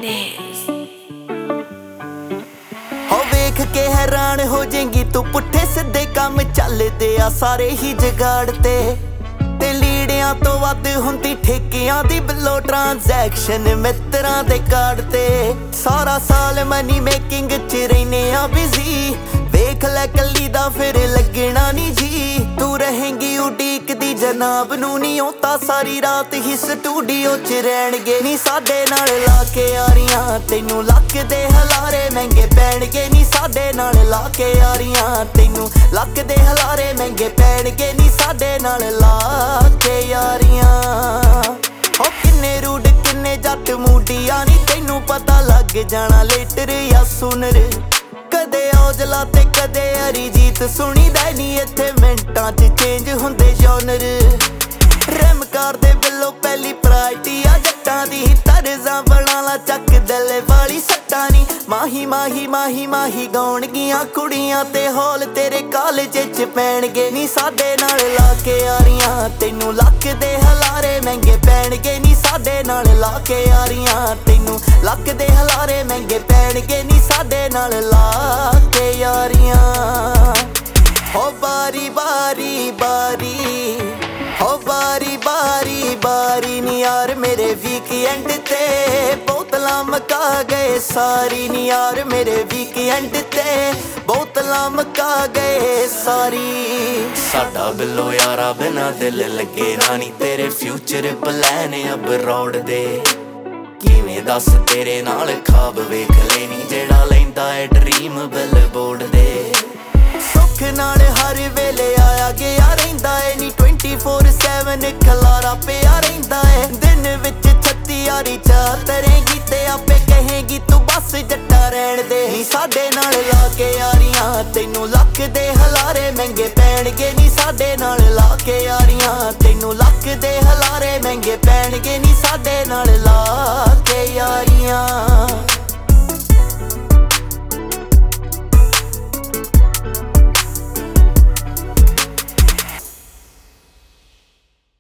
Madness। हो वेख के हैरान हो जाएंगी तू, पुट्ठे सिद्धे काम चलदे आ सारे ही जगाड़ते ते लीड़ियां तो वध हुंदी ठेकियां दी बिलो ट्रांजैक्शन मित्रां दे काढ़ते। सारा साल मनी मेकिंग च रहने आ बिजी, वेख लै कल्ली दा फिर लगना नी जी। तू रहेंगी उडीक दी जनाब नू नी औता सारी रात ही स्टूडियो च रहणगे नी साडे नाल ला के यारियां, तैनू लक दे हलारे महंगे पैणगे नी साडे नाल ला के यारियां, तैनू लक दे हलारे महंगे पैणगे नी साडे नाल ला के यारियां। हो किन्ने रूड किन्ने जट मूडिया नी तैनू पता लग जाना लेटर या सुनर। कदे औजला ते कदे अरिजीत सुनी दा नी इत्थे मिंटां च चेंज हुंदे जॉनर। रैमकार दे बिलो पहली प्राइटी आ जट्टां दी, तरज़ां बनाला चक दले वाली सट्टां नी। माही माही माही माही गाउणगियां कुड़ियां ते हॉल तेरे कालज च पैणगे नी साडे नाल ला के यारियां, तैनू लक दे हलारे महंगे पैणगे नी साडे नाल ला के यारियां, तैनू लक दे हलारे महंगे पैणगे नी साडे नाल ला के यारियां। हो बारी बारी बारी, हो बारी बारी बारी नी यार मेरे वीकेंड ते बोतलां मका गए सारी नी यार मेरे वीकेंड ते बोतलां मका गए सारी। साडा बिल्लो यारा बिना दिल लगे रानी, तेरे फ्यूचर प्लान अब रोड दे किवें दस तेरे नाल खाब वेख लेनी जेड़ा लैंदा है ड्रीम बिल बोर्ड दे। सुख नाल हर वेले आया गया रहिंदा है नी 24/7 खलारा पिया रहिंदा है। दिन विच 36 यारी चा तरेंगी ते आपे कहेंगी तू बस जट्टा रहण दे नी साडे नाल ला के यारियां, तैनू लक दे हलारे महंगे पैणगे नी साडे नाल ला के यारियां, तैनू लक दे हलारे महंगे पैणगे नी साडे नाल ला के यारियां।